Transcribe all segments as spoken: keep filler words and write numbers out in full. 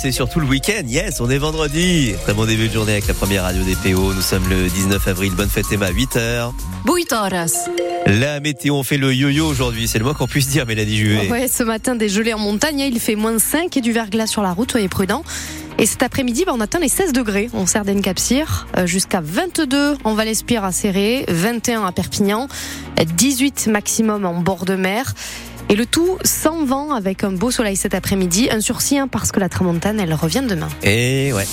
c'est surtout le week-end. Yes, on est vendredi. Très bon début de journée avec la première radio des P O. Nous sommes le dix-neuf avril. Bonne fête Emma, huit heures. huit heures. La météo, on fait le yo-yo aujourd'hui. C'est le moins qu'on puisse dire, Mélanie Juvet. Ouais, ce matin, des gelées en montagne. Il fait moins cinq et du verglas sur la route. Soyez prudents. Et cet après-midi, bah, on atteint les seize degrés en Cerdagne-Cap-Sire, euh, jusqu'à vingt-deux en Val-Espire à Céré, vingt et un à Perpignan, dix-huit maximum en bord de mer. Et le tout sans vent, avec un beau soleil cet après-midi. Un sursis hein, parce que la tramontane, elle revient demain. Et ouais.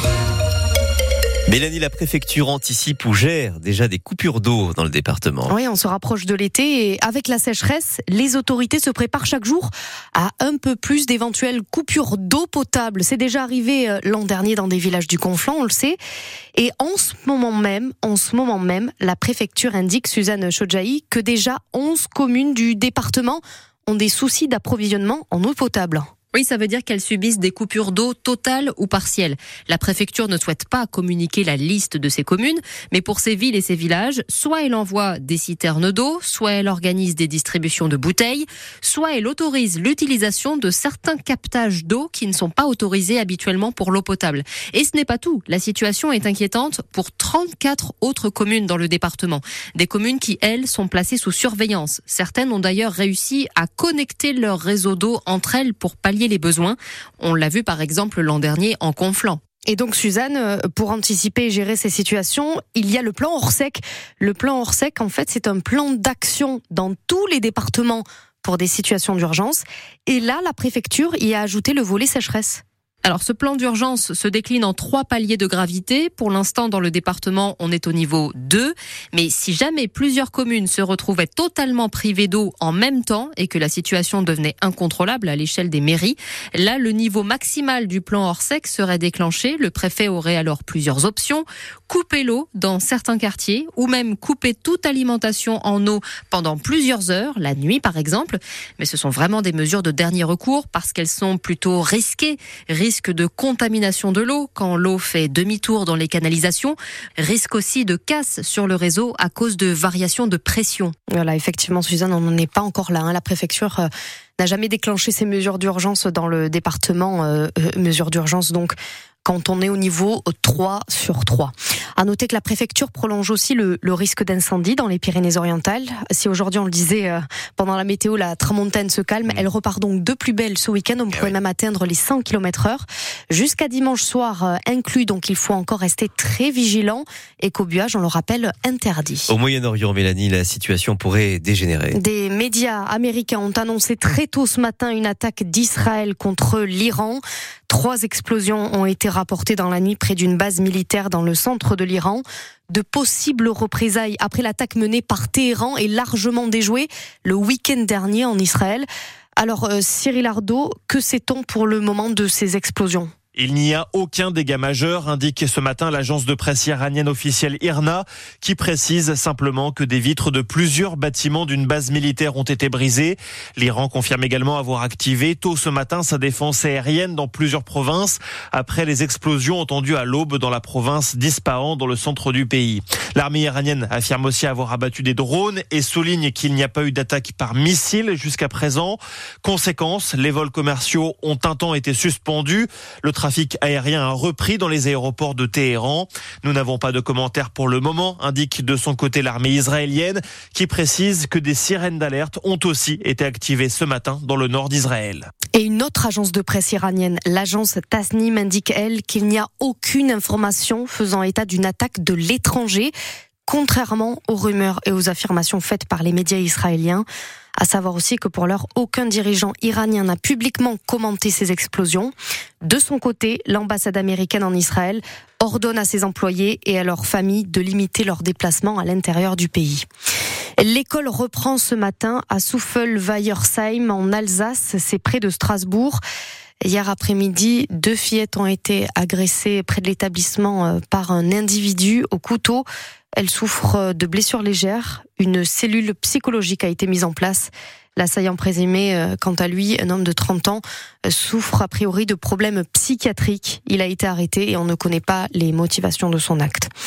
Mélanie, la préfecture anticipe ou gère déjà des coupures d'eau dans le département. Oui, on se rapproche de l'été et avec la sécheresse, les autorités se préparent chaque jour à un peu plus d'éventuelles coupures d'eau potable. C'est déjà arrivé l'an dernier dans des villages du Conflent, on le sait. Et en ce moment même, en ce moment même, la préfecture indique, Suzanne Chodjaï, que déjà onze communes du département ont des soucis d'approvisionnement en eau potable. Oui, ça veut dire qu'elles subissent des coupures d'eau totales ou partielles. La préfecture ne souhaite pas communiquer la liste de ces communes, mais pour ces villes et ces villages, soit elle envoie des citernes d'eau, soit elle organise des distributions de bouteilles, soit elle autorise l'utilisation de certains captages d'eau qui ne sont pas autorisés habituellement pour l'eau potable. Et ce n'est pas tout. La situation est inquiétante pour trente-quatre autres communes dans le département. Des communes qui, elles, sont placées sous surveillance. Certaines ont d'ailleurs réussi à connecter leur réseau d'eau entre elles pour pallier les besoins. On l'a vu par exemple l'an dernier en Conflent. Et donc Suzanne, pour anticiper et gérer ces situations, il y a le plan Orsec. Le plan Orsec, en fait, c'est un plan d'action dans tous les départements pour des situations d'urgence. Et là, la préfecture y a ajouté le volet sécheresse. Alors ce plan d'urgence se décline en trois paliers de gravité. Pour l'instant, dans le département, on est au niveau deux. Mais si jamais plusieurs communes se retrouvaient totalement privées d'eau en même temps et que la situation devenait incontrôlable à l'échelle des mairies, là, le niveau maximal du plan Orsec serait déclenché. Le préfet aurait alors plusieurs options. Couper l'eau dans certains quartiers ou même couper toute alimentation en eau pendant plusieurs heures, la nuit par exemple. Mais ce sont vraiment des mesures de dernier recours parce qu'elles sont plutôt risquées. Risque de contamination de l'eau quand l'eau fait demi-tour dans les canalisations. Risque aussi de casse sur le réseau à cause de variations de pression. Voilà, effectivement, Suzanne, on n'en est pas encore là. Hein. La préfecture euh, n'a jamais déclenché ces mesures d'urgence dans le département. Euh, euh, mesures d'urgence, donc, quand on est au niveau trois sur trois. À noter que la préfecture prolonge aussi le, le risque d'incendie dans les Pyrénées-Orientales. Si aujourd'hui, on le disait, euh, pendant la météo, la tramontane se calme, elle repart donc de plus belle ce week-end. On pourrait oui. même atteindre les cent kilomètres heure. Jusqu'à dimanche soir euh, inclus, donc il faut encore rester très vigilant. Écobuage, on le rappelle, interdit. Au Moyen-Orient, Mélanie, la situation pourrait dégénérer. Des médias américains ont annoncé très tôt ce matin une attaque d'Israël contre l'Iran. Trois explosions ont été rapportées dans la nuit près d'une base militaire dans le centre de l'Iran. De possibles représailles après l'attaque menée par Téhéran est largement déjouée le week-end dernier en Israël. Alors euh, Cyril Ardo, que sait-on pour le moment de ces explosions ? Il n'y a aucun dégât majeur, indique ce matin l'agence de presse iranienne officielle I R N A, qui précise simplement que des vitres de plusieurs bâtiments d'une base militaire ont été brisées. L'Iran confirme également avoir activé tôt ce matin sa défense aérienne dans plusieurs provinces, après les explosions entendues à l'aube dans la province d'Ispahan, dans le centre du pays. L'armée iranienne affirme aussi avoir abattu des drones et souligne qu'il n'y a pas eu d'attaque par missile jusqu'à présent. Conséquence, les vols commerciaux ont un temps été suspendus. Le Le trafic aérien a repris dans les aéroports de Téhéran. Nous n'avons pas de commentaires pour le moment, indique de son côté l'armée israélienne, qui précise que des sirènes d'alerte ont aussi été activées ce matin dans le nord d'Israël. Et une autre agence de presse iranienne, l'agence Tasnim, indique, elle, qu'il n'y a aucune information faisant état d'une attaque de l'étranger, contrairement aux rumeurs et aux affirmations faites par les médias israéliens. À savoir aussi que pour l'heure, aucun dirigeant iranien n'a publiquement commenté ces explosions. De son côté, l'ambassade américaine en Israël ordonne à ses employés et à leurs familles de limiter leurs déplacements à l'intérieur du pays. L'école reprend ce matin à Souffelweyersheim en Alsace, c'est près de Strasbourg. Hier après-midi, deux fillettes ont été agressées près de l'établissement par un individu au couteau. Elles souffrent de blessures légères. Une cellule psychologique a été mise en place. L'assaillant présumé, quant à lui, un homme de trente ans, souffre a priori de problèmes psychiatriques. Il a été arrêté et on ne connaît pas les motivations de son acte.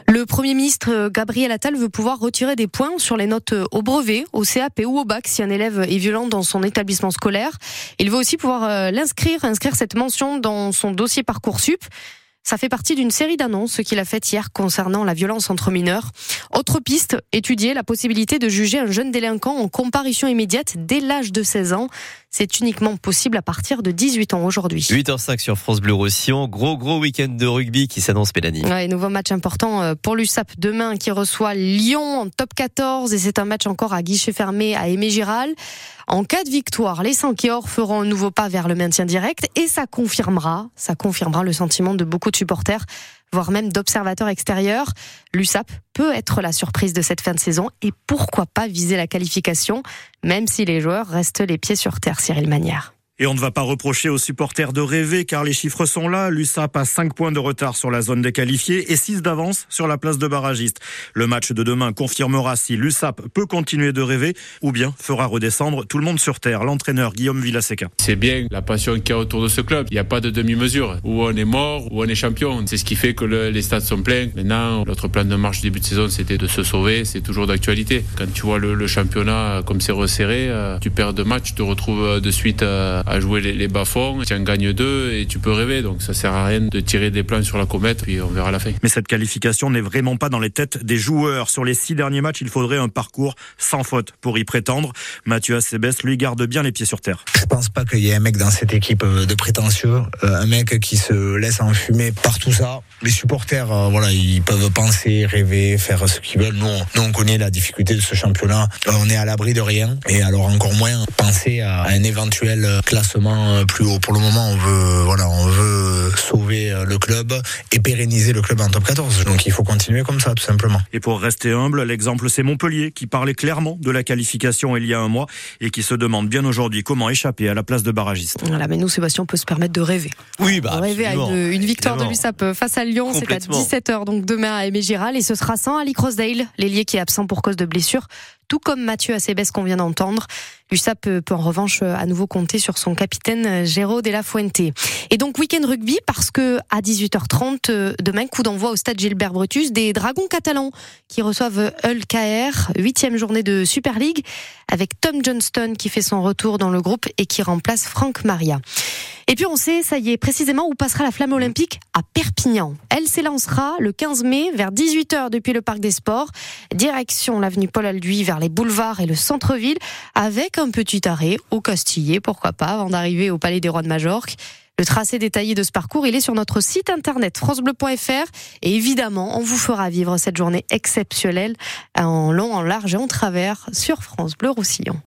Le Premier ministre Gabriel Attal veut pouvoir retirer des points sur les notes au brevet, au C A P ou au bac si un élève est violent dans son établissement scolaire. Il veut aussi pouvoir l'inscrire, inscrire cette mention dans son dossier Parcoursup. Ça fait partie d'une série d'annonces qu'il a faites hier concernant la violence entre mineurs. Autre piste, étudier la possibilité de juger un jeune délinquant en comparution immédiate dès l'âge de seize ans. C'est uniquement possible à partir de dix-huit ans aujourd'hui. huit heures cinq sur France Bleu Roussillon. Gros, gros week-end de rugby qui s'annonce, Mélanie. Ouais, nouveau match important pour l'U S A P demain qui reçoit Lyon en top quatorze et c'est un match encore à guichet fermé à Aimé-Giral. En cas de victoire, les Sankéors feront un nouveau pas vers le maintien direct et ça confirmera, ça confirmera le sentiment de beaucoup de supporters, voire même d'observateurs extérieurs. L'U S A P peut être la surprise de cette fin de saison et pourquoi pas viser la qualification, même si les joueurs restent les pieds sur terre, Cyril Manière. Et on ne va pas reprocher aux supporters de rêver car les chiffres sont là. L'U S A P a cinq points de retard sur la zone des qualifiés et six d'avance sur la place de barragiste. Le match de demain confirmera si l'U S A P peut continuer de rêver ou bien fera redescendre tout le monde sur terre. L'entraîneur Guillaume Villaseca. C'est bien la passion qu'il y a autour de ce club. Il n'y a pas de demi-mesure. Ou on est mort ou on est champion. C'est ce qui fait que le, les stades sont pleins. Maintenant, notre plan de marche début de saison, c'était de se sauver. C'est toujours d'actualité. Quand tu vois le, le championnat comme c'est resserré, euh, tu perds deux matchs, tu te retrouves de suite euh, à jouer les, les bas-fonds, tu en gagnes deux et tu peux rêver, donc ça sert à rien de tirer des plans sur la comète, puis on verra la fin. Mais cette qualification n'est vraiment pas dans les têtes des joueurs. Sur les six derniers matchs, il faudrait un parcours sans faute pour y prétendre. Mathieu Acebes, lui, garde bien les pieds sur terre. Je pense pas qu'il y ait un mec dans cette équipe de prétentieux, un mec qui se laisse enfumer par tout ça. Les supporters, euh, voilà, ils peuvent penser, rêver, faire ce qu'ils veulent. Nous, nous, on connaît la difficulté de ce championnat. On est à l'abri de rien. Et alors encore moins penser à un éventuel classement plus haut. Pour le moment, on veut, voilà, on veut sauver le club et pérenniser le club en top quatorze. Donc il faut continuer comme ça, tout simplement. Et pour rester humble, l'exemple, c'est Montpellier qui parlait clairement de la qualification il y a un mois et qui se demande bien aujourd'hui comment échapper à la place de barragiste. Voilà, mais nous, Sébastien, on peut se permettre de rêver. Oui, bah, rêver à une, une victoire évidemment. de l'U S A P face à Lyon, c'est à dix-sept heures, donc demain à Aimé-Giral, et ce sera sans Ali Crossdale, l'ailier qui est absent pour cause de blessure, tout comme Mathieu Acebes qu'on vient d'entendre. L'U S A P peut en revanche à nouveau compter sur son capitaine Géraud de la Fuente. Et donc week-end rugby parce que à dix-huit heures trente demain, coup d'envoi au stade Gilbert Brutus des Dragons catalans qui reçoivent Hull K R, huitième journée de Super League avec Tom Johnston qui fait son retour dans le groupe et qui remplace Franck Maria. Et puis on sait, ça y est, précisément où passera la flamme olympique à Perpignan. Elle s'élancera le quinze mai vers dix-huit heures depuis le Parc des Sports. Direction l'avenue Paul-Alduy vers les boulevards et le centre-ville avec un petit arrêt au Castillet, pourquoi pas, avant d'arriver au Palais des Rois de Majorque. Le tracé détaillé de ce parcours, il est sur notre site internet francebleu point f r et évidemment, on vous fera vivre cette journée exceptionnelle en long, en large et en travers sur France Bleu Roussillon.